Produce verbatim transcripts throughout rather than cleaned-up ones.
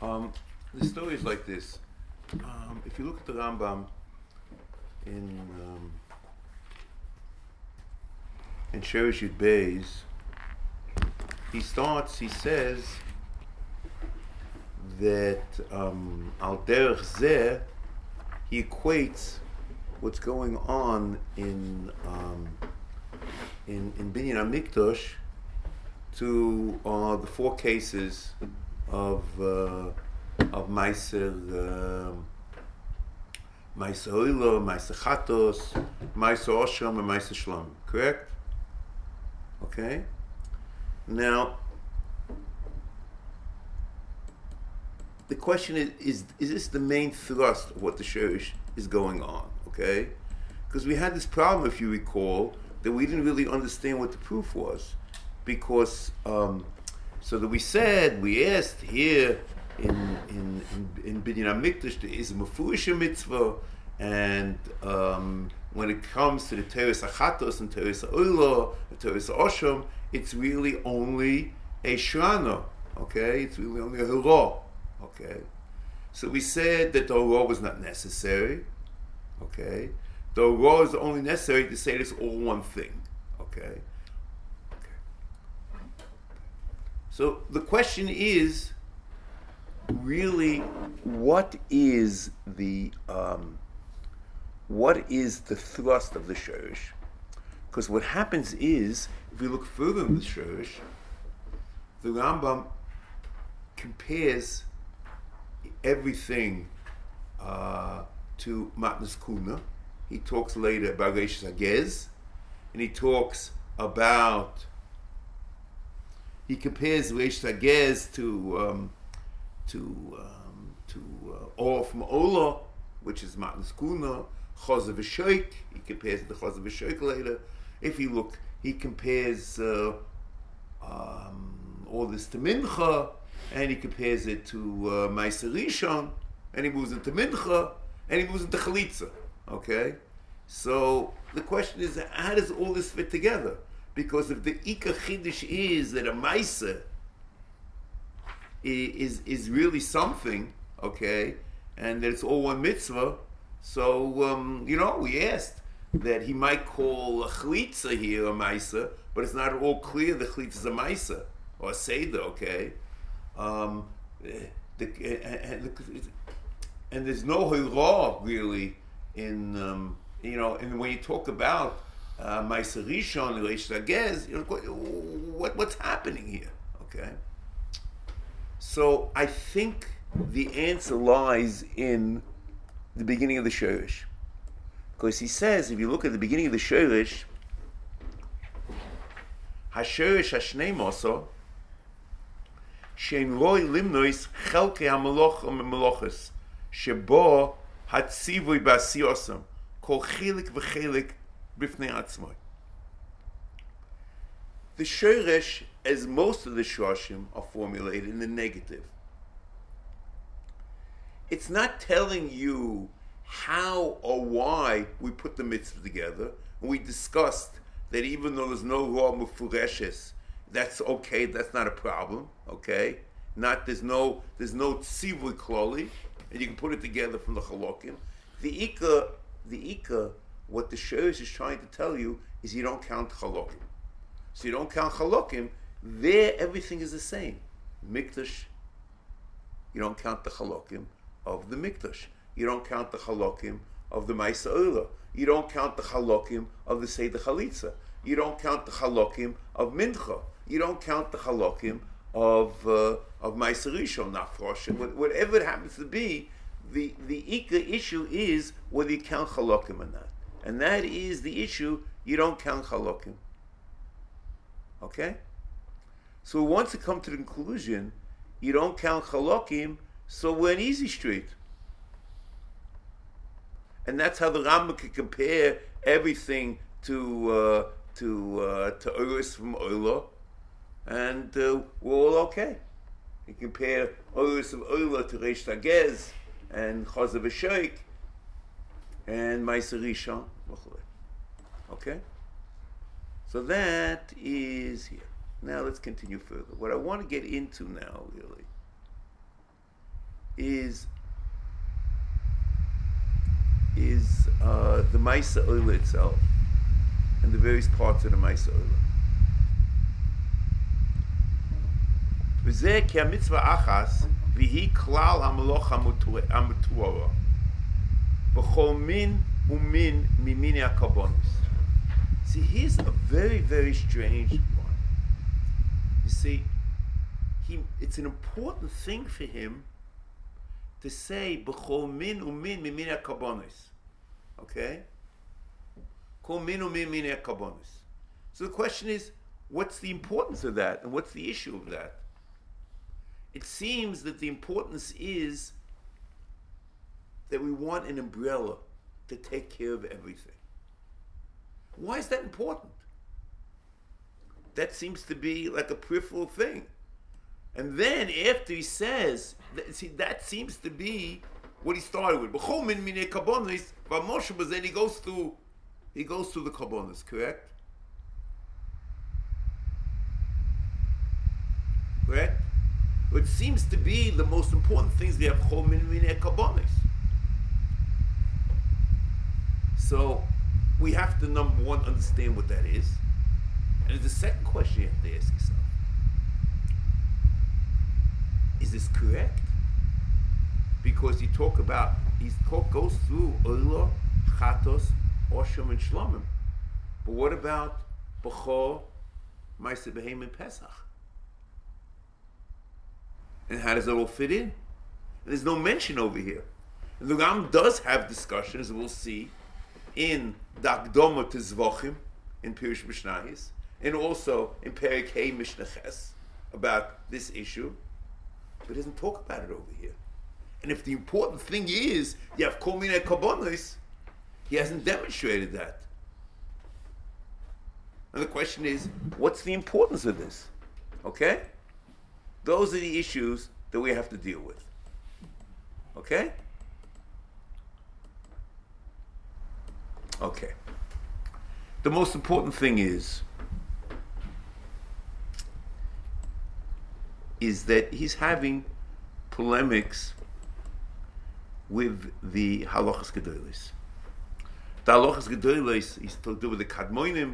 Um, the story is like this. Um, if you look at the Rambam in um, in Sheresh Yud Beis, he starts. He says that um, al derech zeh, he equates what's going on in um, in in Binyan HaMikdash to uh, the four cases of uh, of Meiser uh, Meiser Oila, Meiser Chatos, Meiser Oshram, and Meiser Shlom. Correct? Okay. Now, the question is: is is this the main thrust of what the Sheresh is going on? Okay, because we had this problem, if you recall, that we didn't really understand what the proof was, because um, so that we said we asked here in in in, in Binyan HaMikdash there is a Mefurish mitzvah, and um, when it comes to the Teres Achatos and Teres Oila and Teres Osham, it's really only a Shrana. Okay, it's really only a Hurrah. Okay, so we said that the Hurrah was not necessary. Okay, the Hurrah is only necessary to say it's all one thing. Okay. So the question is, really, what is the um, what is the thrust of the Sheresh? Because what happens is, if we look further in the Sheresh, the Rambam compares everything uh, to Matnas Kuna. He talks later about Reish Hagez, and he talks about. He compares Reish Hagez to um, to um, to uh, Or from Ola, which is Matnas Kuna, Chozav V'Shoik. He compares it to Chozav V'Shoik later. If you look, he compares uh, um, all this to Mincha, and he compares it to uh, Meiser Rishon, and he moves into Mincha, and he moves into Chalitza. Okay, so the question is, how does all this fit together? Because if the Ika Chiddush is that a Meiser is is really something, okay, and that it's all one mitzvah, so um, you know, we asked that he might call a Chalitza here a Meiser, but it's not at all clear the Chalitza is a Meiser or a Seder, okay. Um, the, and, and, and there's no Hurrah really in um, you know, and when you talk about uh, Meiser Rishon, Reish Hagez, you know, what what's happening here? Okay, so I think the answer lies in the beginning of the Sheresh, because he says, if you look at the beginning of the Sheresh, Hasheresh Hashnei Moso. Shein roi limnois chelke hameloch u'meloches shebo hatzivui ba'asiyosam kol chilik v'chilik b'fnei atzmoi. The Sheresh, as most of the Shoshim, are formulated in the negative. It's not telling you how or why we put the mitzvah together. And we discussed that even though there's no raw mefureshes, that's okay, that's not a problem, okay? Not, there's no, there's no tzivui kloli, and you can put it together from the chalokim. The Ika, the Ika, what the Sheresh is trying to tell you is you don't count chalokim. So you don't count chalokim, there everything is the same. Mikdash, you don't count the chalokim of the Mikdash. You don't count the chalokim of the Meiser Oila. You don't count the chalokim of the Seder Chalitza. You don't count the chalokim of Mincha. You don't count the chalokim of uh, of Meiser Rishon, Nafrosh, whatever it happens to be. The the Ika issue is whether you count chalokim or not, and that is the issue. You don't count chalokim. Okay, so once you come to the conclusion, you don't count chalokim, so we're in easy street, and that's how the Rambam can compare everything to uh, to uh, to Oris from Oila. And uh, we're all okay. You compare Oris of Oila to Reish Hagez and Chozav V'Shoik and Meiser Rishon. Okay? So that is here. Now let's continue further. What I want to get into now, really, is is uh, the Maisa Oila itself and the various parts of the Maisa Oila. V'zeh ki ha-mitzvah achas v'hi klal ha-meloch ha-mutuara b'chol min u'min mimini ha-karbonos. See, here's a very, very strange one. You see, he, it's an important thing for him to say b'chol min u'min mimini ha-karbonos. Okay? Kol min u'min mimini ha-karbonos. So the question is, what's the importance of that, and what's the issue of that? It seems that the importance is that we want an umbrella to take care of everything. Why is that important? That seems to be like a peripheral thing. And then after he says, that, see, that seems to be what he started with. B'chol min minei karbonos, but Moshe, but then he goes through, he goes through the karbonos, correct? Correct? It seems to be the most important things we have b'chol min minei karbonos. So we have to, number one, understand what that is. And the second question you have to ask yourself, is this correct? Because you talk about, he talk, goes through Oila, Chatos, Osham, and Shlomim. But what about B'chol, Ma'aseh Behem, and Pesach? And how does it all fit in? And there's no mention over here. And the Ram does have discussion, as we'll see, in the Akdoma to Zvochim, in Pirush Mishnayos, and also in Perek Hey Mishnah Ches, about this issue, but he doesn't talk about it over here. And if the important thing is, you have Kol Minei Karbonos, he hasn't demonstrated that. And the question is, what's the importance of this? Okay? Those are the issues that we have to deal with. Okay? Okay. The most important thing is, is that he's having polemics with the halachas gedolos. The halachas gedolos is to do with the kadmonim,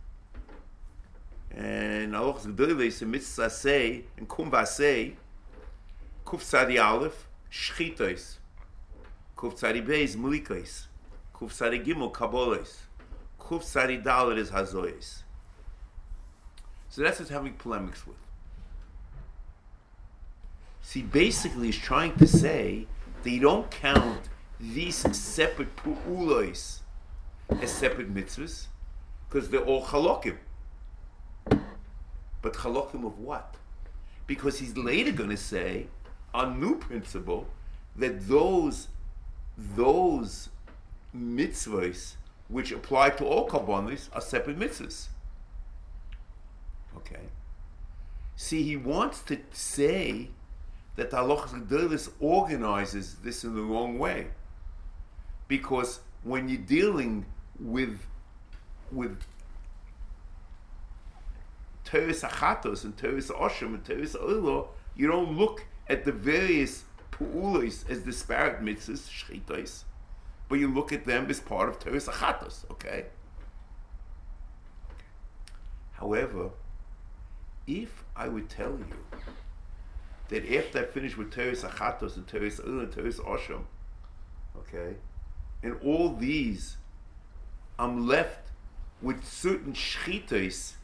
and halachas gedolos in mitzvah say and kum vasei, kuf tzadi aleph shchitos, kuf tzadi beis mulikos, kuf tzadi gimel kabolos, kuf tzadi dalet is hazoyos. So that's what he's having polemics with. See, basically he's trying to say that you don't count these separate pu'ulos as separate mitzvahs, because they're all chalokim. But chalokim of what? Because he's later going to say, a new principle, that those, those mitzvahs which apply to all karbonos are separate mitzvahs. Okay. See, he wants to say that the halachas gedolos organizes this in the wrong way, because when you're dealing with with teres achatos and teres osham and teres oila, you don't look at the various pu'ulos as disparate mitzvahs, shchitos, but you look at them as part of teres achatos. Okay. However, if I would tell you that after I finish with teres achatos and teres oila and teres osham, okay, and all these, I'm left with certain shchitos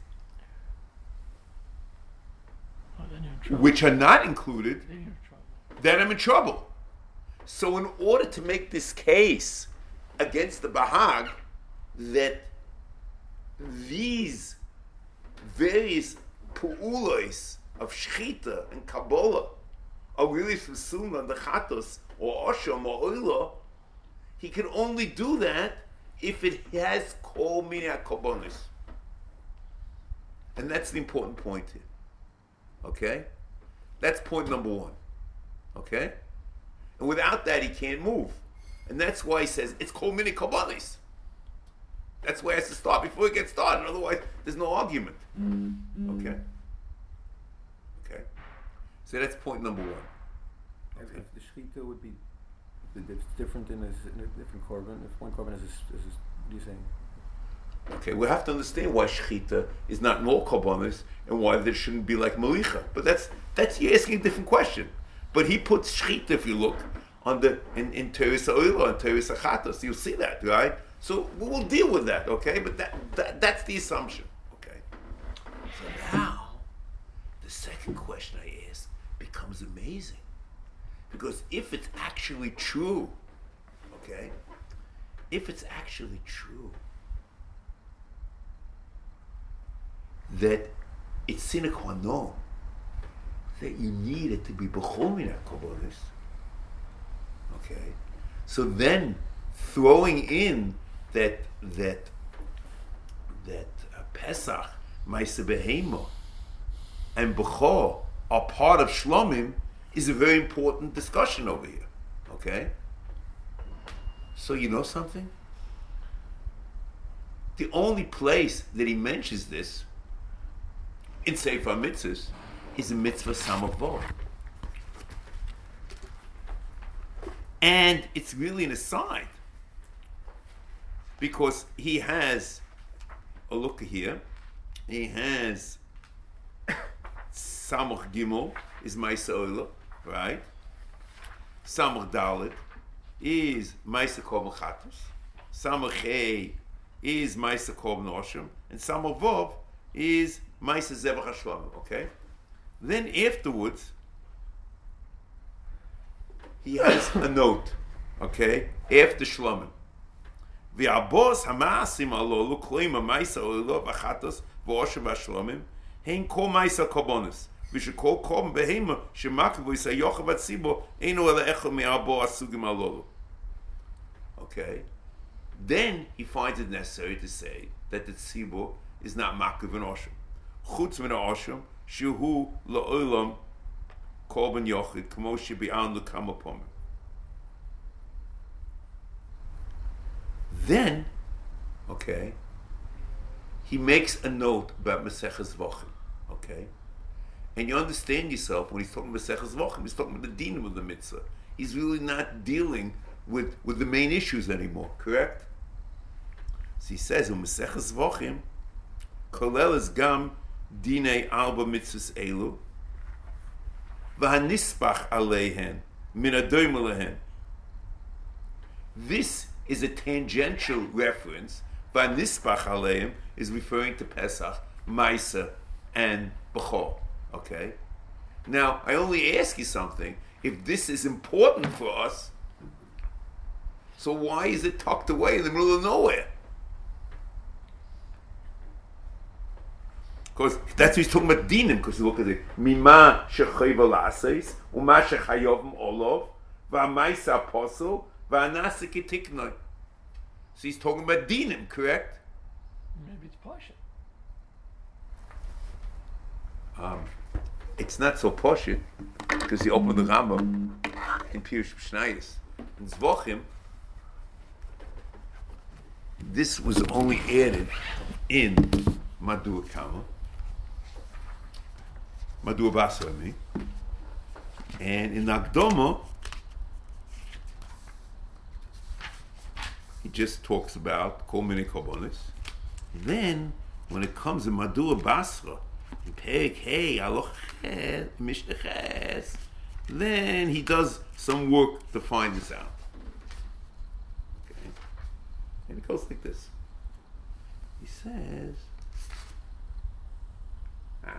oh, which are not included, then, you're in trouble. then I'm in trouble. So in order to make this case against the Bahag, that these various pu'ulos of shchita and kabbalah are really from sunnah, the chatos, or osham, or oila, he can only do that if it has kol minei karbonos. And that's the important point here. Okay? That's point number one. Okay? And without that, he can't move. And that's why he says, it's kol minei karbonos. That's why he has to start before he gets started. Otherwise, there's no argument. Mm-hmm. Okay? Okay? So that's point number one. If, if the shechita would be, it's different in a, in a different korban. If one korban is, a, is a, what are you saying? Okay, we have to understand why shechita is not in all korbanos and why there shouldn't be like malicha. But that's that's you're asking a different question. But he puts shechita, if you look, on the in in teres ha'oila and teres ha'chatos. You'll see that, right? So we will deal with that, okay? But that, that that's the assumption, okay? So now, the second question I ask becomes amazing. Because if it's actually true, okay? If it's actually true that it's sine qua non that you need it to be b'chol min ha'korbanos, okay? So then throwing in that that that uh, Pesach, Ma'aseh Behema, and Bechor are part of Shlomim is a very important discussion over here. Okay? So you know something? The only place that he mentions this in Sefer Mitzvahs is in Mitzvah Samavor. And it's really an aside. Because he has, a look here, he has Samach Gimel is Ma'aseh Oila, right? Samach Dalet is Ma'aseh Korban Chatos. Samach Hey is Ma'aseh Korban Osham. And Samach Vov is Ma'aseh Zebach HaShlomim, okay? Then afterwards, he has a note, okay? After Shlomim. V'abos hamaasim alolu kloim ha'maisa oilo v'chatos v'oshem v'ashlomim hein kol maisa korbanos v'shekol korban behema shemakev v'yisayochav v'tzibo eino ela echad me'abo asugim alolu. Okay. Then he finds it necessary to say that the tzibur is not makev and oshem. Chutz min ha'oshem shehu la'olam korban yochid k'mo shebi'an l'kama pomim. Then, okay, he makes a note about Maseches Zvachim, okay? And you understand yourself, when he's talking about Maseches Zvachim, he's talking about the dinim of the mitzvah. He's really not dealing with, with the main issues anymore, correct? So he says, in Maseches Zvachim, kolel es gam dinei arba mitzvahs elu, v'hanispach aleihen, min adoim alehen. This is a tangential reference. V'nisbach aleim is referring to Pesach, Maisa, and Bechor. Okay? Now, I only ask you something. If this is important for us, so why is it tucked away in the middle of nowhere? Because that's what he's talking about dinim, because look at it. Mima shechayv alaseis, uma shechayovim olov, v'amaisa apostle, so he's talking about dinim, correct? Maybe it's Pasha. Um, it's not so poshut because he opened the Rambam in Pirush Mishnayos. In Zvachim, this was only added in Madua Kama, Madua Basra, I mean, and in Akdoma, he just talks about Kol Minei Korbanos. Then, when it comes to Madua Basra, in Perek Hey, Aloch Ches, Mishnah Ches, then he does some work to find this out. Okay? And it goes like this. He says, ah,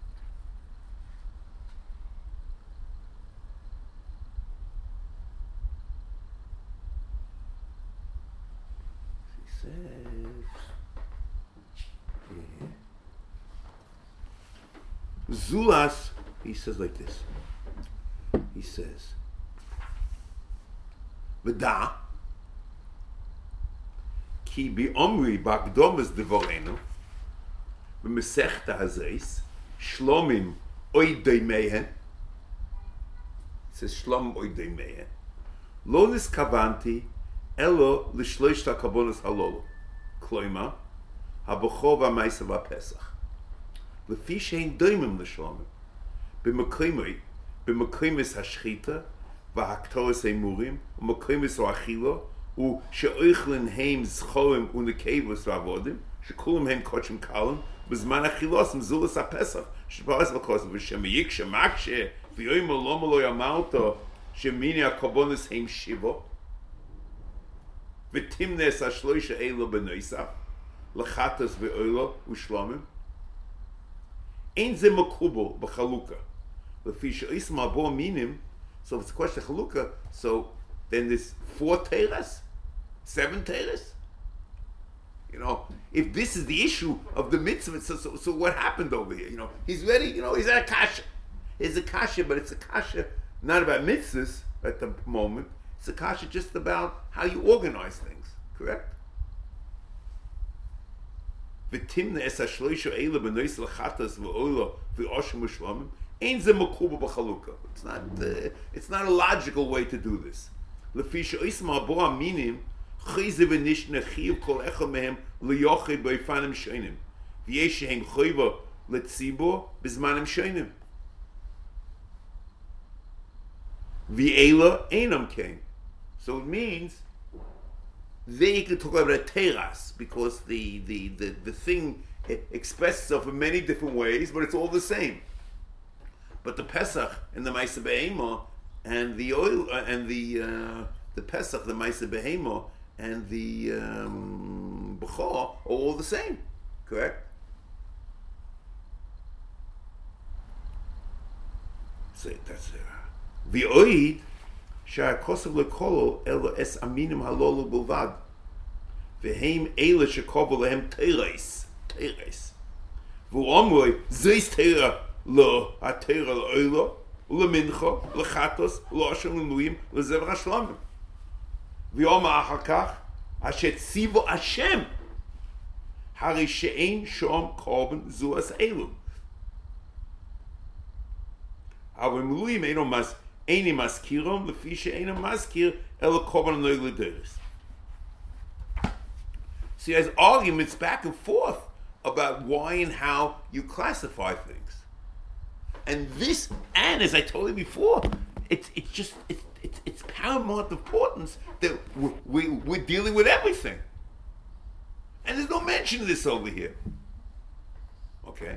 he says, yeah. Zulas, he says like this. He says, V'da, ki bi omri b'akdomas devorenu, b'mesechta hazeis, shlomim oidei mehen, it says shlom oidei mehen, lo niskavanti, elo l'shloishta kabonas halolo, kloima, habachor v'amaisa v'apesach, l'fi shein doimim l'shlomim, b'mekimoi, b'mekimis hashchita, והקטורס האמורים, ומקרימס או אכילו, ושאוכלן הם זכורים ונקבוס ועבודים, שכולם הם קודשים קלם, בזמן אכילוס מזולס הפסח, שפרס בקוסם, ושמייק שמקשה, ויאמר למה לא יאמרת, שמיני הקורבנס הם שיבו, ותמנס השלושה אלו בנוסף, לחטס ואולו ושלומים. אין זה מקובל בחלוקה. לפי שאיס מבוא מינים, so if it's a question of Chalukah, so then there's four teras, seven teras. You know, if this is the issue of the mitzvah, so, so, so what happened over here? You know, he's ready, you know, he's at a kasha. It's a kasha, but it's a kasha not about mitzvahs at the moment. It's a kasha just about how you organize things, correct? V'timna es hashloisha eila b'nois l'chatas v'ola v'oshim v'shlomim ein ze makuba b'chalukah. It's not, uh, it's not a logical way to do this. Lefi she'ois ma'abo aminim chayze v'nish nechiv kol echad mehem l'yochid b'oifanim shonim v'yesh shehem chayva l'tzibor b'zmanim shonim v'eila einam kein. So it means there you can talk about a teras because the, the, the, the thing expresses itself in many different ways, but it's all the same. But the Pesach and the Maaseh Behema and the oil uh, and the uh, the Pesach, the Maaseh Behema and the um, Bechor are all the same, correct? So that's the oid. שהכוסף לכולו אלו אס אמינים הלולו בלבד והם אלה שקובו להם תירס תירס והוא אומרי זיס תירה לא התירה לאולו למנחו לחטוס לאשם למוים לזבר השלמים ואומר אחר כך אשר ציבו השם הרי שאין שום קורבן זו אס אלו אבל מלואים אינו מס Eini maskirom, lefi she'eino maskir, elo korban noig l'deris. So he has arguments back and forth about why and how you classify things. And this, and as I told you before, it's it's just, it's it's, it's paramount importance that we, we, we're dealing with everything. And there's no mention of this over here. Okay?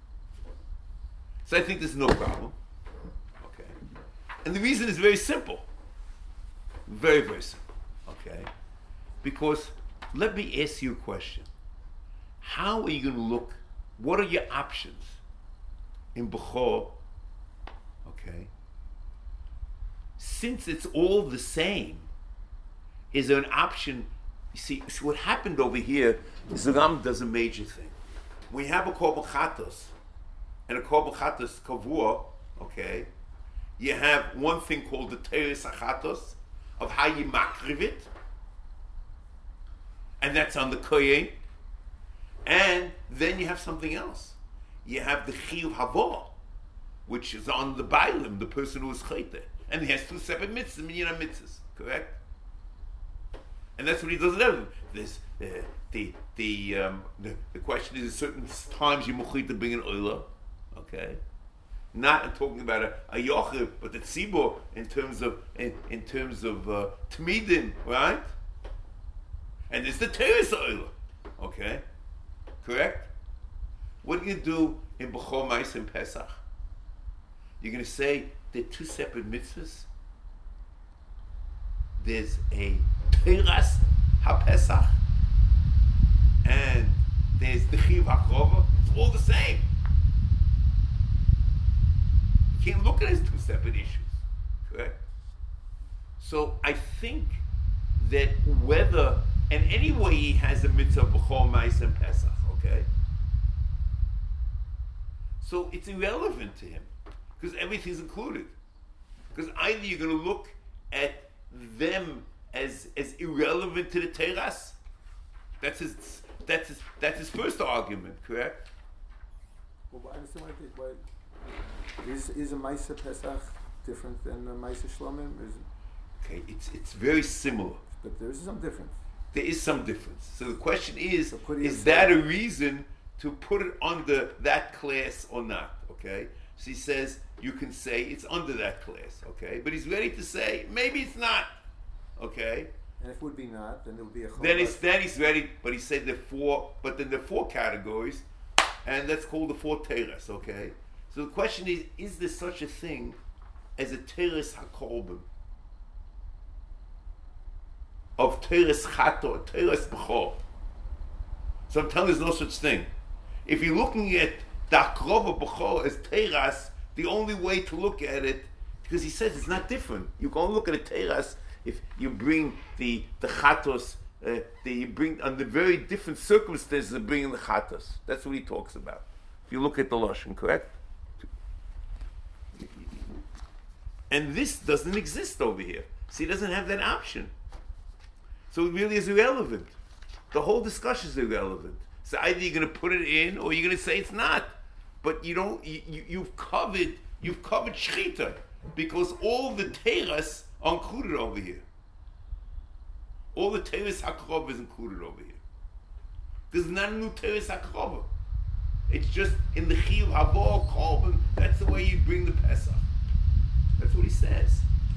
So I think there's no problem. And the reason is very simple. Very, very simple. Okay? Because let me ask you a question. How are you going to look? What are your options in Bechor? Okay? Since it's all the same, is there an option? You see, see what happened over here is the Ram does a major thing. We have a Korban Chatos and a Korban Chatos Kavua, okay? You have one thing called the Teres Achatos, of how you makriv it, and that's on the Kohen. And then you have something else. You have the Chiyuv Havor, which is on the Bailim, the person who is Chayte. And he has two separate mitzvahs, minyan mitzvahs, correct? And that's what he does with everything. There's, uh, the, the, um, the, the question is, at certain times you muchit to bring an oila, okay? Not I'm talking about a, a yochid, but the tzibor in terms of in, in terms of uh, tmidim, right? And it's the teres oila, okay? Correct? What are you going to do in Bechor Ma'aser and Pesach? You're going to say they're two separate mitzvahs. There's a teras haPesach, and there's the chiyuv hakrova. It's all the same. Can't look at it as two separate issues, correct? So I think that whether, and anyway he has a mitzvah Bechor Ma'aser and Pesach, okay? So it's irrelevant to him, because everything's included. Because either you're going to look at them as as irrelevant to the teras, that's his, that's his, that's his first argument, correct? Well, I understand why I think, why, Is is a Ma'aser Pesach different than a Ma'aser Shlomim? Is okay, it's it's very similar. But there is some difference. There is some difference. So the question is, so is that a reason to put it under that class or not? Okay? So he says you can say it's under that class, okay? But he's ready to say maybe it's not, okay? And if it would be not, then it would be a chol. Then he's then he's ready, but he said the four, but then the four categories, and that's called the four teres, okay? So the question is, is there such a thing as a teres hakolbim? Of teres chato, teres b'chol. So I'm telling you there's no such thing. If you're looking at the akrova b'chol as teres, the only way to look at it, because he says it's not different. You can only look at a teres if you bring the the chatos, uh, the, you bring under very different circumstances of bringing the chatos. That's what he talks about. If you look at the lashon, correct? And this doesn't exist over here. So he doesn't have that option. So it really is irrelevant. The whole discussion is irrelevant. So either you're going to put it in or you're going to say it's not. But you don't. You, you, you've covered. You've covered shchita because all the teras are included over here. All the teres hakrova is included over here. There's not a new teres hakrova. It's just in the chiyuv habo korban. That's the way you bring the Pesach. That's what he says.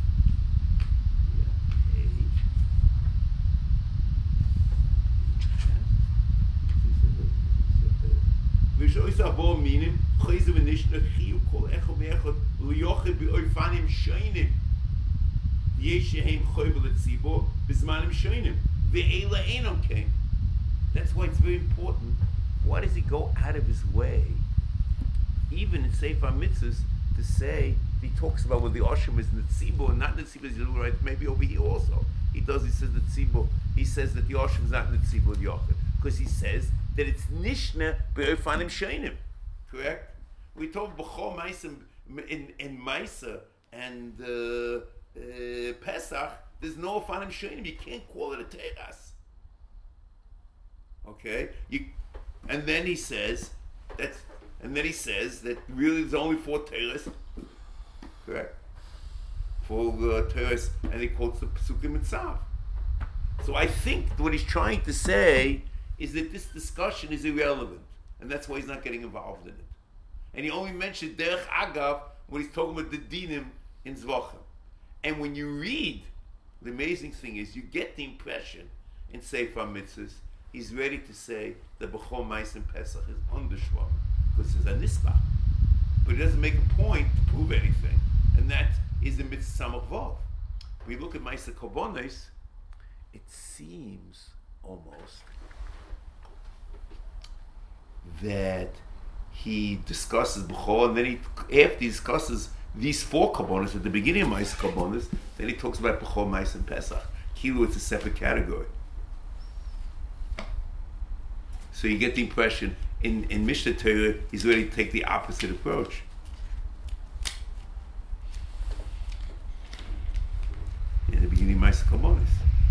That's why it's very important. Why does he go out of his way, even in Sefer Mitzvahs, to say he talks about what the Oshim is Netzibo and not Netzibo is right? Maybe over here also he does. He says Netzibo. He says that the Oshim is not Netzibo Yochid because he says that it's Nishna be'ofanim sheinim. Correct? We talk b'chol ma'isa in in ma'isa and uh, uh, Pesach. There's no ofanim sheinim. You can't call it a teras. Okay, you, and then he says that's, and then he says that really there's only four teras. Correct. Four uh, teras, and he quotes the Pesukim Mitzav. So I think what he's trying to say is that this discussion is irrelevant, and that's why he's not getting involved in it. And he only mentioned Derech Agav when he's talking about the dinim in Zvachim. And when you read, the amazing thing is you get the impression in Sefer Mitzvahs he's ready to say that B'chol Mais and Pesach is under Shlomo because it's a nisbah, but he doesn't make a point to prove anything, and that is the Mitzvah Samach Vav. When you look at Ma'aseh Korbanos, it seems almost that he discusses B'chol, and then he, after he discusses these four Korbanos at the beginning of Ma'aseh Korbanos, then he talks about B'chol Mais and Pesach. Kilu, it's a separate category. So you get the impression in, in Mishnah Torah he's ready to take the opposite approach. In the beginning, Ma'aseh Korbanos.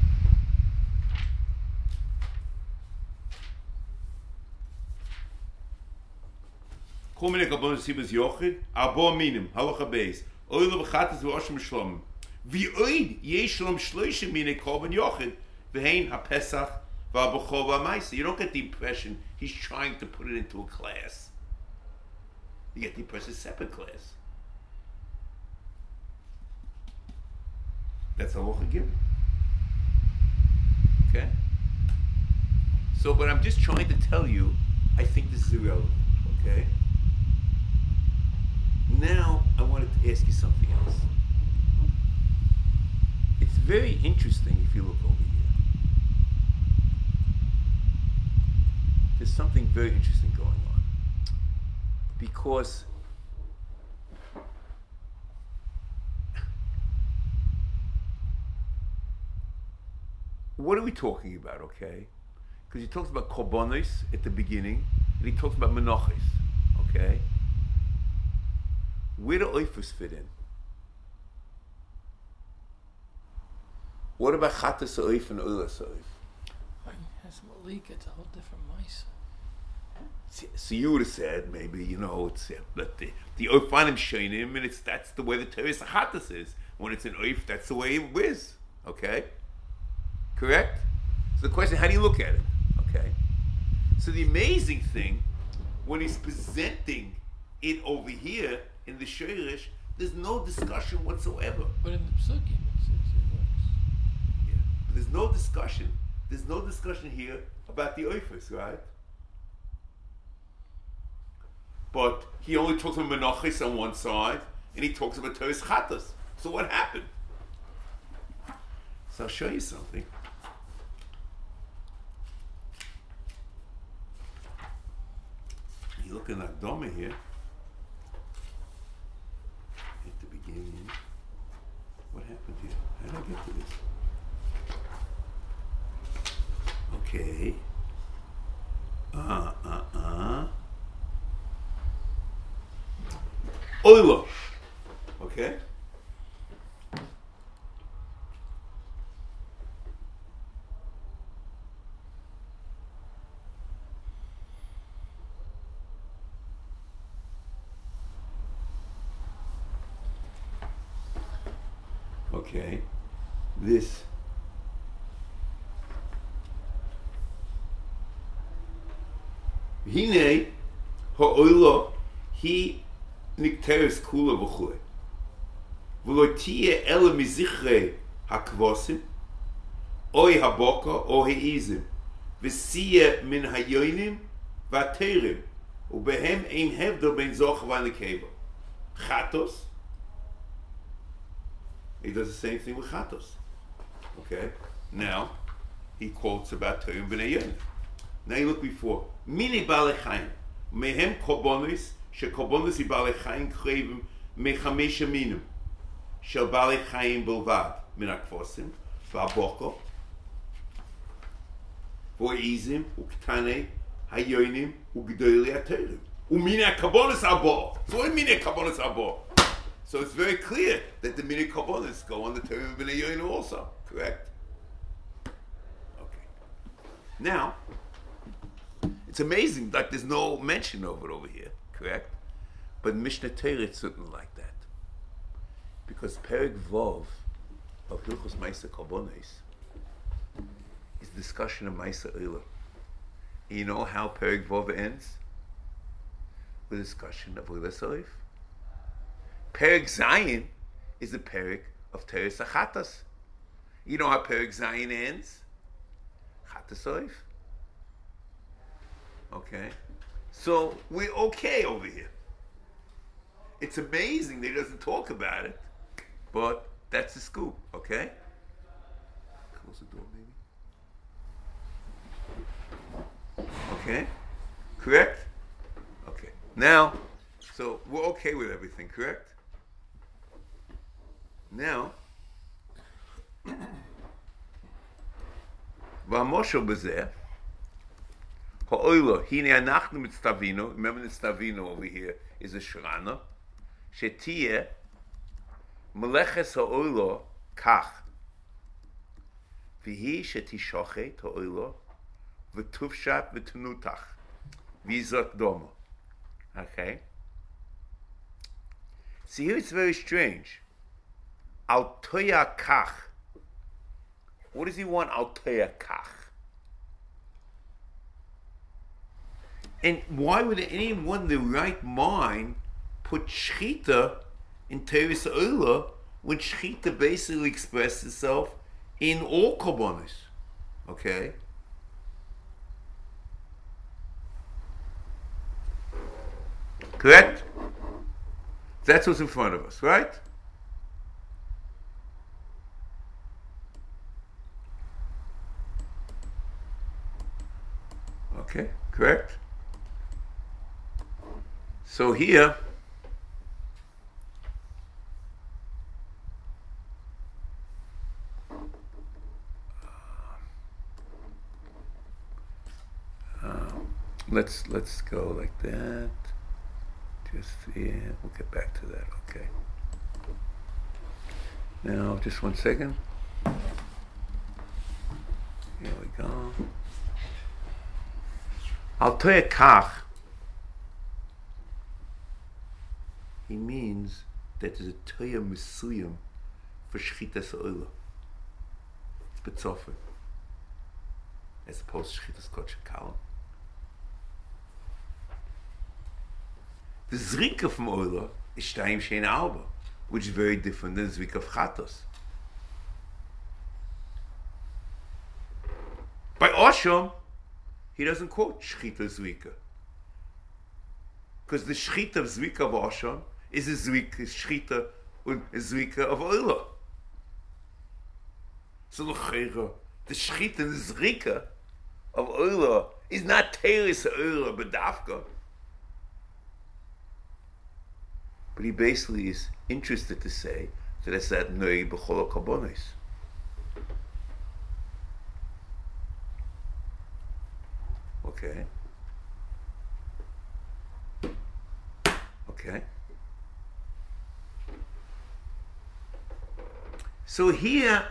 Kol minei Korbanos sibas yochid, arbo minim, halacha beis, oilo v'chatas v'oshim shlomim. V'oid yesh shlom shloishim minei korban yochid, v'hein ha-Pesach, you don't get the impression he's trying to put it into a class. You get the impression it's a separate class. That's a halacha given. Okay? So, but I'm just trying to tell you, I think this is irrelevant. Okay? Now, I wanted to ask you something else. It's very interesting if you look over here. There's something very interesting going on. Because what are we talking about, okay? Because he talks about korbanos at the beginning, and he talks about menachos, okay? Where do oifos fit in? What about chatas oif and oilas oif? That's Malik, it's a whole different mice. So you would have said maybe, you know, it's uh, but the the oifanim sheinim, and it's that's the way the teres chatas is. When it's an oif, that's the way it is. Okay, correct. So the question, how do you look at it? Okay. So the amazing thing, when he's presenting it over here, in the Shoresh, there's no discussion whatsoever. But in the Psukim, it's, it's, it works. Yeah. But there's no discussion. There's no discussion here about the Oifus, right? But he only talks about Menachis on one side, and he talks about Teres Chatas. So what happened? So I'll show you something. You look in Akdama here. At the beginning. What happened here? How did I get to this? Okay. Uh, uh, uh. Oilo. Okay? Okay. This. Hine ha'oilo hi nikteres kula v'chule. V'lo tiye ele mizichre hakvosim, oi haboka, o heizim, v'siye min hayonim v'aterim, ubehem ein hevdo ben zoch v'anekeva. Chatos. He does the same thing with Chatos. Okay? Now, he quotes about Terim b'nei Yonim. Now you look before. Mini Balei Chaim. Mehem korbonos, shekorbonos Balei Chaim krevim mechamesh aminim. Shel Balei Chaim bilvad. Min hakvosim. V'aboko. V'oizim. U'ktanei. Hayonim. U'gdolei haTerim. U'mini hakorbonos habo. So what do you mean hakorbonos habo? So it's very clear that the mini korbanos go on the Terim b'nei Yonim also. Correct? Okay. Now, it's amazing, like there's no mention of it over here, correct? But Mishnah Torah is certainly like that. Because Perek Vov of Hilchos Ma'aser Korbanos is discussion of Ma'aser Oila. You know how Perek Vov ends? With a discussion of Oila Soif. Perek Zayin is the Perek of Teres Chatas. You know how Perek Zayin ends? Chatas Soif. Okay, so we're okay over here. It's amazing that he doesn't talk about it, but that's the scoop, okay? Close the door, maybe. Okay, correct? Okay, now, so we're okay with everything, correct? Now, V'amosho b'zeh, ha'oilo, hine anachnu mitztavino, remember the tztavino over here is a shrana, shetiyeh meleches ha'oilo kach, v'hi shetishochet ha'oilo, v'tufshat v'tenutach, v'izot domo. Okay? See, here it's very strange. Al toya kach. What does he want al toya kach? And why would anyone in the right mind put shchita in Teres Oila when shchita basically expresses itself in all korbanos? Okay? Correct? That's what's in front of us, right? Okay, correct? So here, um, let's let's go like that. Just yeah, we'll get back to that. Okay. Now, just one second. Here we go. Al toya kach. He means that there's a toya mesuyim for shchitas oila. It's betzofer, as opposed to shchitas kodesh kalam. The zrika from oila is Shtayim Shein Alba, which is very different than Zvika of Chatos. By Osham, he doesn't quote Shchita Zvika. Because the Shchita of Zvika of Osham is a Zvika, Shchita, and a Zvika of Oila. So the the Shchita and the Zrika of Oila is not Teres Oila, but Dafka. But he basically is interested to say that it's that Noi B'chol HaKabonis. Okay. Okay. So here,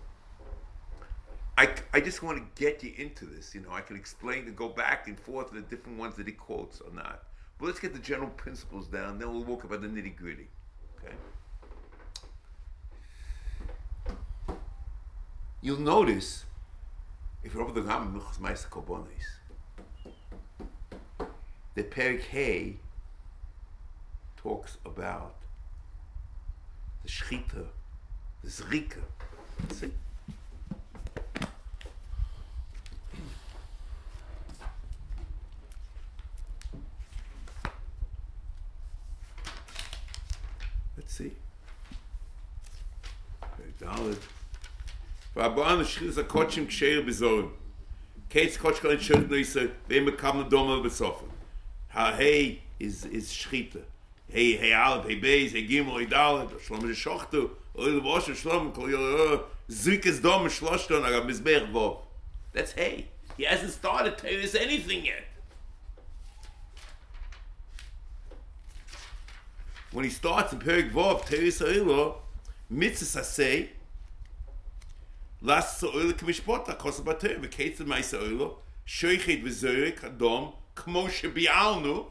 I, I just want to get you into this. You know, I can explain and go back and forth to the different ones that he quotes or not. But let's get the general principles down, then we'll walk about the nitty gritty. Okay. You'll notice if you open the Rambam Milchus Ma'aser Korbanos, the Perek Hey talks about the Shchita, the Zrika. See? Let's see. Perek Daled. V'abon Shchita Zakochim Ksheir B'zorim. Kates Kochka and Shert Noisa, V'em Mekam L'domel B'sofen. Ha Hey is is Shchita. Hey, hey, Aleph, hey, Beis, hey, Gimel, hey, Dalet, Shlom is Shochtu, Oil of Osher, Shlom, Kol Yor, Zik is Dom, Shloshton, Agam Mizbech Vov. That's Hey. He hasn't started to tell us anything yet. When he starts in Perek Vov, Teres Ha'ilo, Mitzvah Sasei, Las Ha'ilo K'mishpota, Kosa Bater, V'keitz Ma'aser Ha'ilo, Shoichet V'zorek, Adom, K'mo Shebi'alnu,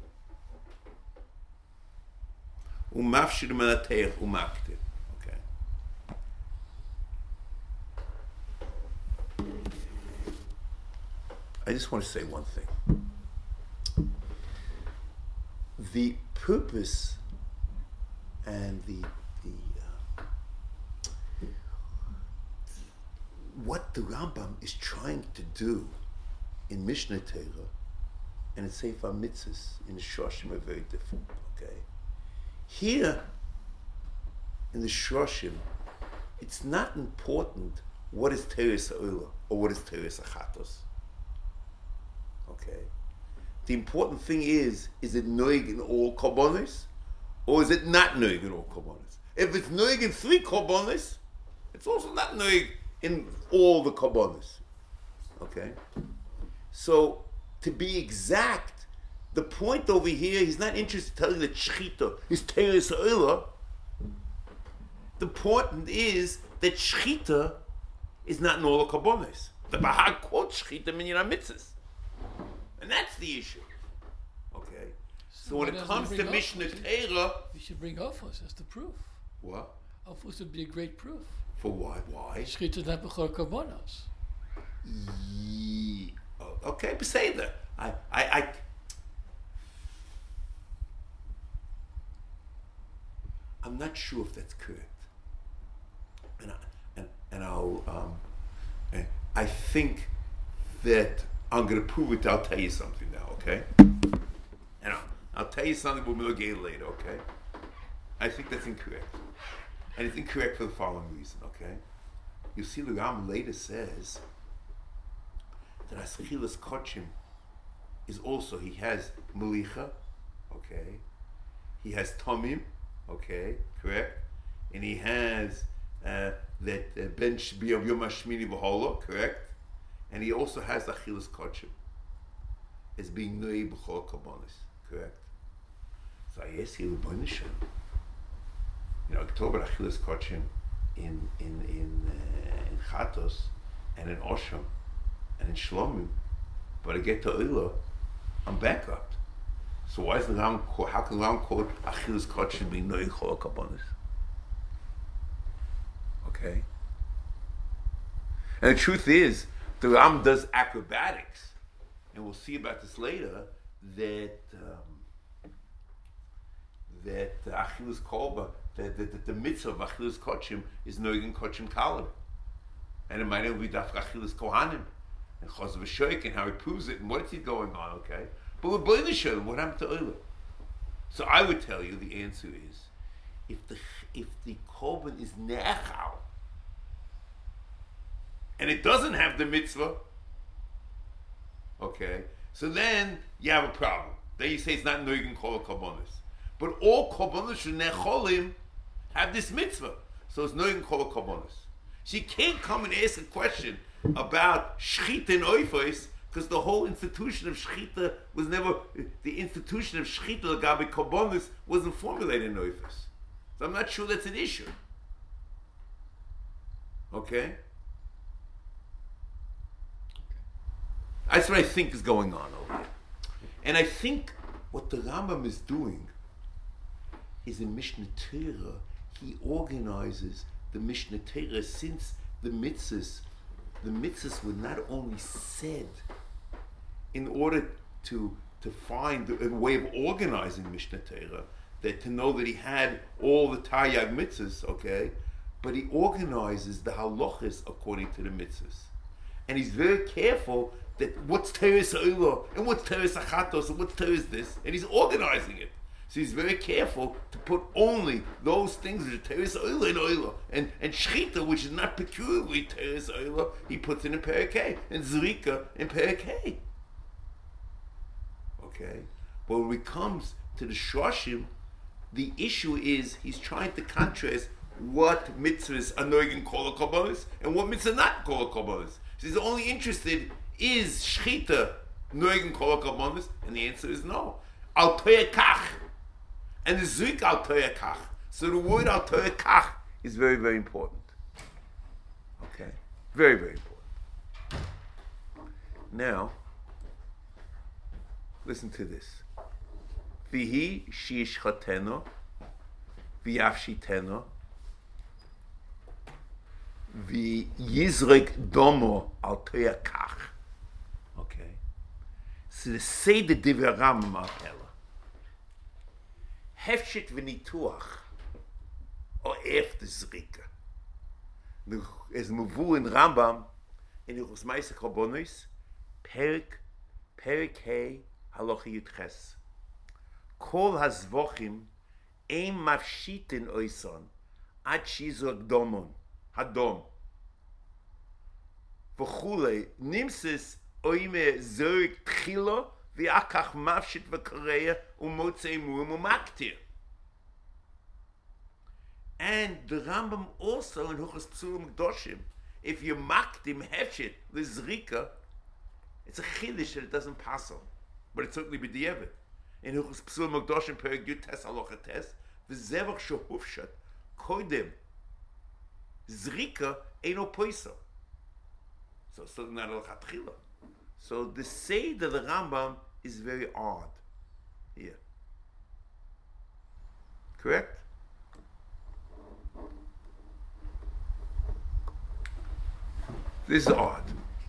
Umafshir Melateich Umaktir. Okay. I just want to say one thing. The purpose and the the uh, what the Rambam is trying to do in Mishnah Torah and in Sefer Mitzvahs in the Shoshim are very different. Okay. Here, in the Shoshim, it's not important what is Teres Ha'olah or what is Teres Ha'chatos. Okay? The important thing is, is it noig in all korbanos, or is it not noig in all korbanos? If it's noig in three korbanos, it's also not noig in all the korbanos. Okay? So, to be exact, the point over here, he's not interested in telling you that Shechita is Teres Ha'olah. The point is that Shechita is not in all the Korbanos. The Bahag quotes Shechita Minyan HaMitzvahs. And that's the issue. Okay? So, so when it comes to Mishnah Torah... We should bring Hofos as the proof. What? Hofos would be a great proof. For why? Why? Shechita is not b'chol Korbanos. Ye- oh, okay, but say that. I... I, I I'm not sure if that's correct, and I, and and I'll um, and I think that I'm going to prove it. I'll tell you something now, okay? And I'll, I'll tell you something we'll look at later, okay? I think that's incorrect, and it's incorrect for the following reason, okay? You see, the Ram later says that Aschilas Kochim is also he has Melicha, okay? He has Tomim. Okay, correct? And he has uh, that uh, Ben Shbi of Yom HaShmini V'Holo, correct? And he also has Achilas Kochim as being Noei B'chol Korbanos, correct? So I ask you, you know, I talk about Achilas Kochim in in in uh, in Chatos and in Osham and in Shlomim, but I get to Oila, I'm bankrupt. So why is the Ram quote, how can the Ram quote Achilas Kochim being Noei B'chol Korbanos? Okay? And the truth is, the Ram does acrobatics, and we'll see about this later, that um, that uh, Achilles Kolba, that the, the, the mitzvah of Achilles Kochim is Noigin Kochim Kalim. And it might even be Daf Achilles Kohanim, and Chos V'Shoik, and how he proves it, and what is he going on, okay? But with Boile Shalom, what happened to Oila? So I would tell you the answer is, if the if the Korban is Nechal, and it doesn't have the mitzvah, okay, so then you have a problem. Then you say it's not Noigin Kol Korbanos. But all Korbanos should Necholim have this mitzvah. So it's Noigin Kol Korbanos. So you can't come and ask a question about Shechita and Oifos, because the whole institution of Shechita was never, the institution of Shechita Lagabe Korbanos wasn't formulated in Oifos. So I'm not sure that's an issue. Okay? That's what I think is going on over here. And I think what the Rambam is doing is in Mishnah Torah, he organizes the Mishnah Torah since the mitzvahs, the mitzvahs were not only said in order to to find a way of organizing Mishnah Torah, that to know that he had all the Taryag mitzvahs, okay, but he organizes the halachas according to the mitzvahs. And he's very careful that what's Teres Oila, and what's Teres Achatos, and what's Teres this, and he's organizing it. So he's very careful to put only those things which are Teres Oila and Oila. And, and Shechita, which is not peculiarly Teres Oila, he puts it in Perek, and Zrika in Perek. Okay? But when it comes to the Shoshim, the issue is he's trying to contrast what mitzvahs are Noigin Kol HaKorbanos and what mitzvahs are not Kol HaKorbanos. So he's only interested, is Shechita Noigin Kol HaKorbanos? And the answer is no. Al Toya Kach. And the Zrik Al Toya Kach. So the word Al Toya Kach is very, very important. Okay? Very, very important. Now, listen to this. Vihi Shishchateno, Viafshiteno, Vi Yizrek Domo Al Toya Kach. Okay? So the Seder Divrei Rambam Apela. Hefshit v'nituach, or after Zrika. As Mavu in Rambam, in Hilchos Ma'aseh Korbanos, Perik, Perik Hey, Halacha Yudches. Kol hazvochim, ein mafshitin oison, ad shizor domon, hadom. V'chulei, nimsis oime zorik tchilo, v'akach mafshit v'kareya, umotzei murim umaktir. And the Rambam also in Hilchos Psulim Kedoshim, if you maktim hefshit l'zrika, it's a chiddush that it doesn't pass on, but it's certainly b'diavad. In Hilchos Psulim Kedoshim Perek Yud Tes Halacha Tes, v'zevach shehufshat koidem zrika eino poisa. So it's not Halacha Tchila. So the Seder of the Rambam is very odd here. Correct? This is odd.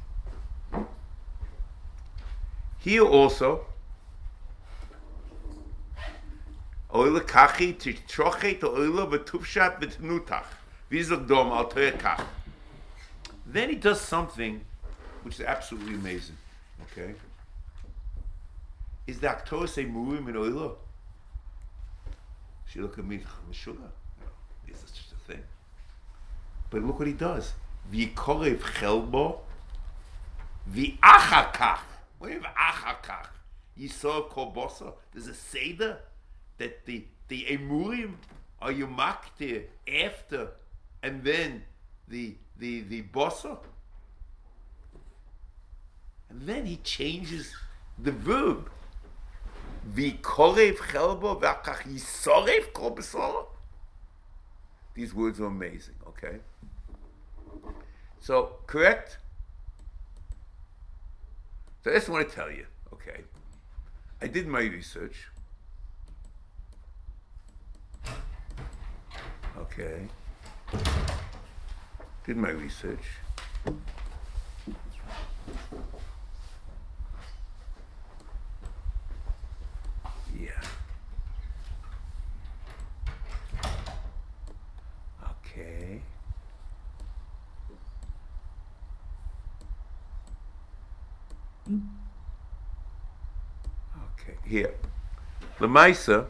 Here also, Oila kachi titroche to oila v'tufshat v'tnutach v'izok dom al toya kach. Then he does something which is absolutely amazing. Okay, is the actor say murim in oila? She look at me, Meshuga. No, is this just a thing? But look what he does. V'yikorev chelbo v'achakach. What do you have achakach? Yisor kolbosa. There's a seder that the the emurim are yumaktir after, and then the the the bossa. And then he changes the verb. V'korev chelbo v'achach yisorev kol besora. These words are amazing. Okay. So correct. So I just want to tell you. Okay. I did my research. Okay. Did my research. Yeah. here. Lemaisa,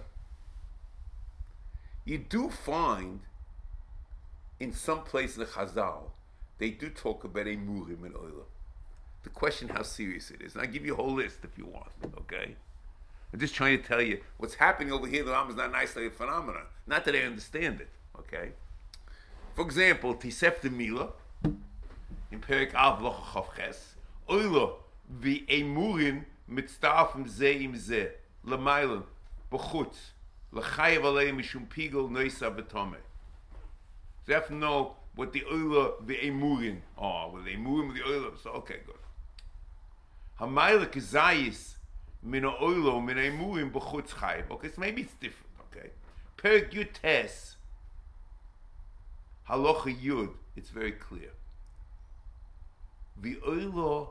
you do find in some place in the Chazal, they do talk about a murim and oila. The question how serious it is. And I'll give you a whole list if you want, okay? I'm just trying to tell you what's happening over here. The Rambam is not an isolated phenomenon. Not that I understand it, okay? For example, Tisefta Mila, in Perek Av Lochachav Ches, oila v'emurim mitztarfim zeh im zeh, l'maylam, b'chutz, l'chayev aleim mishum pigel noisa v'tomeh. So you have to know what the oila v'emurim are, what the emurim with the oila. So okay, good. Hamayla kizayis min oilo min emurim b'chutz chayev. Okay, so maybe it's different. Okay, Perek Yud Tes, Halacha Yud. It's very clear. V'oilo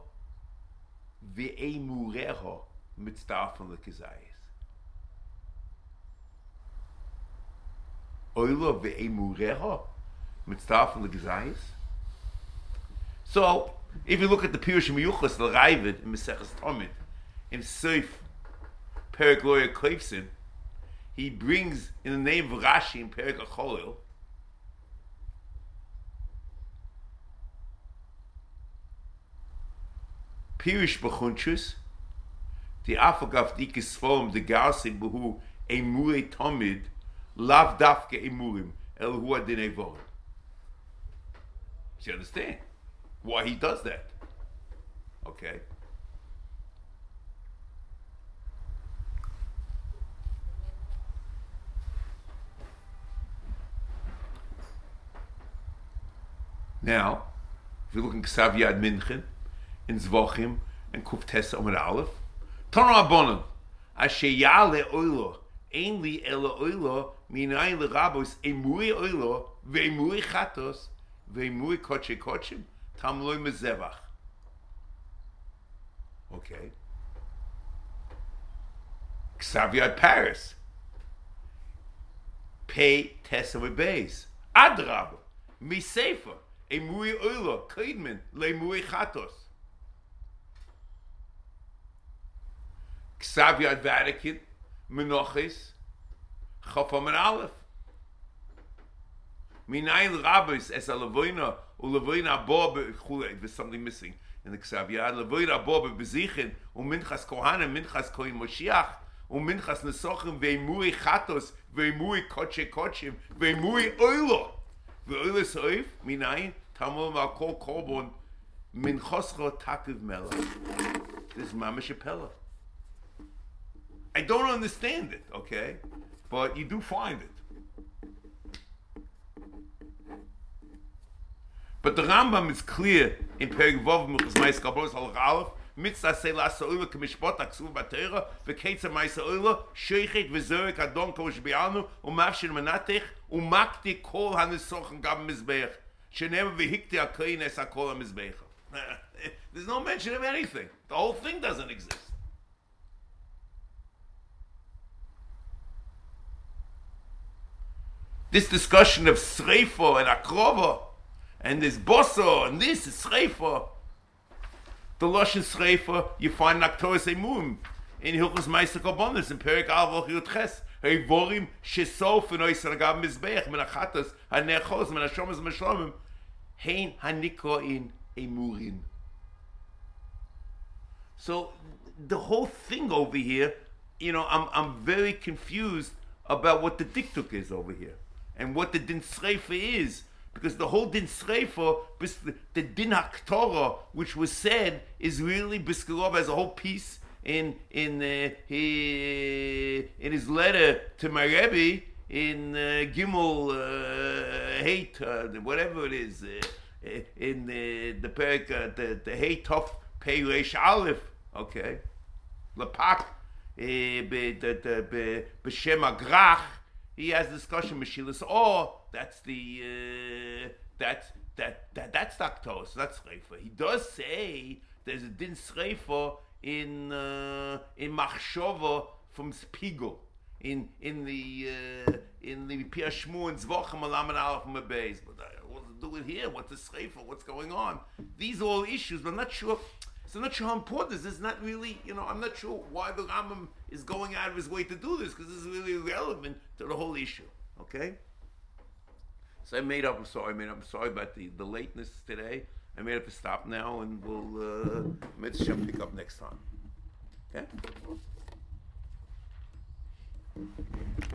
v'emureho mitzdarfen lekizayis. Oilo v'emureho mitzdarfen lekizayis. So, if you look at the Pirush Miyuchas l'Raivid in Meseches Tomid, in Seif Perek Lo Yakovsin, he brings in the name of Rashi in Perek Acholil, Pirush B'chunchus, the Afagav Dikis Sforim, the Garsi B'hu Emure Tomid, Lav Dafke Emurim, El Hu Adin Evorim. Do you understand why he does that? Okay. Now, if you look in Ksav Yad Minchen, in Zvochim, and Kuf Tes Amud Aleph, Tana Rabbanan, Asher Yale Oilo, Ainli Ela Oilo, Minayin L'Rabos, Emuri Oilo, Ve'emuri Chatos, Ve'emuri Koche Kochim, Tam Loi Mezevach. Okay. Ksav Yad Paris, Pei Tes Amud Beis, Adrab, Misefa, Emuri Oilo, Kaidmin, Le'emuri Chatos. Ksav Yad Vatican, Menochis, Chafam and Aleph. Minayin Rabbis es a Levoina, or Levoina Bob, there's something missing in the Ksav Yad. Levoina Bob Bezichin, or Minchas Kohanim, Minchas Kohen Moshiach, or Minchas Nesochim, Ve'emuri Chatos, Ve'emuri Koche Kochim, Ve'emuri Oilo. Ve'oilo Soif, Minayin, Tamol Malkol Korbon, Minchoscho Takiv Melech. This is Mamash Apella. I don't understand it, okay? But you do find it. But the Rambam is clear in Perek Vov Mechus Mais Kabos Halach Aleph, Mitzvah Seila Sa'ula K'mishpot Aksuv B'Teira V'Keitza Mai Sa'ula Sheichet V'Zorek Adon Kosh B'Yanu U'Mavshin Menatech U'Makti Kol HaNesochen Gab Mizbeach Shenem V'Hikti HaKoyin Es HaKol HaMizbeach. There's no mention of anything. The whole thing doesn't exist. This discussion of Sreifa and Akrova, and this Bosso, and this is Sreifa. The Lashon Sreifa, you find in Aktoris Emurim, in Hilchos Meister Karbonis, in Perek Al V'Chiyot Ches, Heivorim Shesof and Oisar Gab Mizbeach, Menachatas, Hanechos, Menashomas, Meshlomim, Hein Hanikro in Emurim. So, the whole thing over here, you know, I'm I'm very confused about what the diktuk is over here. And what the din sreifa is, because the whole din sreifa, the din haktorah, which was said, is really Biskelov as a whole piece in in uh, he, in his letter to my Rebbe in uh, Gimel uh, Hate, uh, whatever it is, uh, in uh, the perek uh, the the Hate Tov Pei Reish Aleph, okay, Lapak, the the B'Shem Agrach. He has discussion Meshilas. Oh, that's the uh, that's that that that's Daktos. That's Sreifa. He does say there's a din Sreifa in uh, in Machshova from Spiegel in in the uh, in the Pia Shmu and Zvochem Alaman Aleph Mebeis. But uh, what to do it here? What's the Sreifa? What's going on? These are all issues. But I'm not sure. So I'm not sure how important this is. This is not really, you know, I'm not sure why the Rambam is going out of his way to do this, because this is really relevant to the whole issue. Okay? So I made up, I'm sorry, I made up, I'm sorry about the, the lateness today. I made up a stop now, and we'll, uh, Mitzvah pick up next time. Okay?